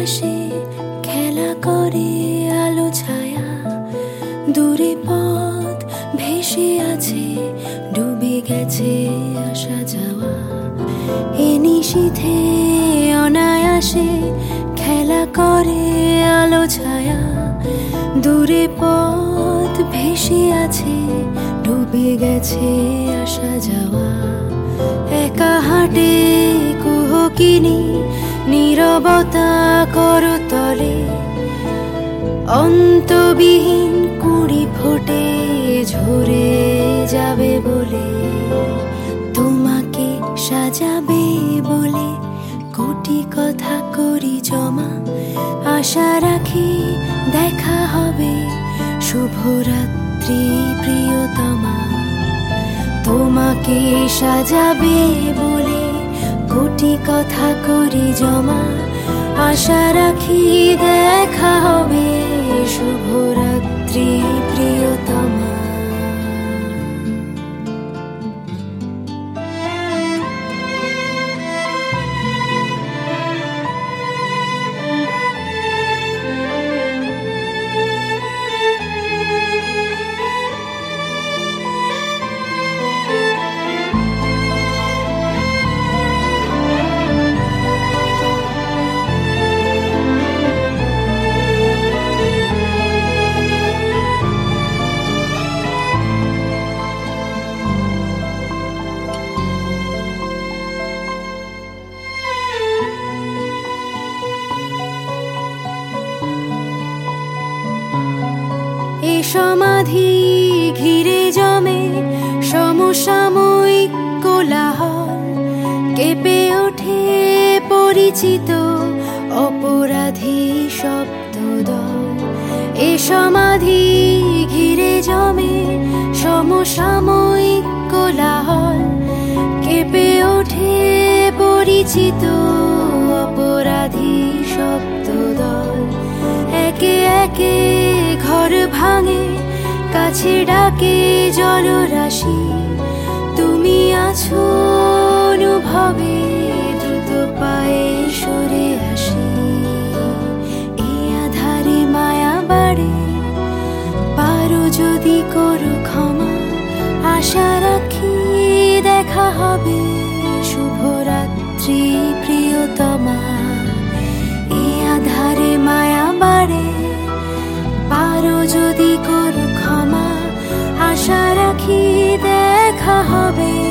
আসে খেলা করে আলো ছায়া, দূরে পথ ভেসে আছে, ডুবে গেছে আসা যাওয়া। এ নিশীথে অনায়াসে খেলা করে আলো ছায়া, দূরে পথ ভেসে আছে, ডুবে গেছে আসা যাওয়া। একা হাঁটে কুহকিনী নীরবতা করতলে, অন্তবিহীন কুড়ি ফোটে ঝরে যাবে বলে। তোমাকে সাজাবে বলে কোটি কথা করি জমা, আশা রাখি দেখা হবে, শুভরাত্রি প্রিয়তমা। তোমাকে সাজাবে বলে কোটি কথা করি জমা, আশা রাখি দেখা হবে, শুভরাত্রি প্রিয়তমা। এ সমাধি ঘিরে জমে সমসাময়িক কোলাহল, কেঁপে ওঠে পরিচিত অপরাধী শব্দদল। এ সমাধি ঘিরে জমে সমসাময়িক কোলাহল, কেঁপে ওঠে পরিচিত অপরাধী শব্দদল। একে একে ঘর ভাঙে, কাছে ডাকে জলরাশি, তুমি আছো অনুভবে, দ্রুত পায়ে সরে আসি। এই আধারে মায়া বাড়ে, পারো যদি করো ক্ষমা, আশা রাখি দেখা হবে, শুভরাত্রি প্রিয়তমা। এই আধারে মায়া বাড়ে, পারো যদি করো ক্ষমা, আশা রাখি দেখা হবে,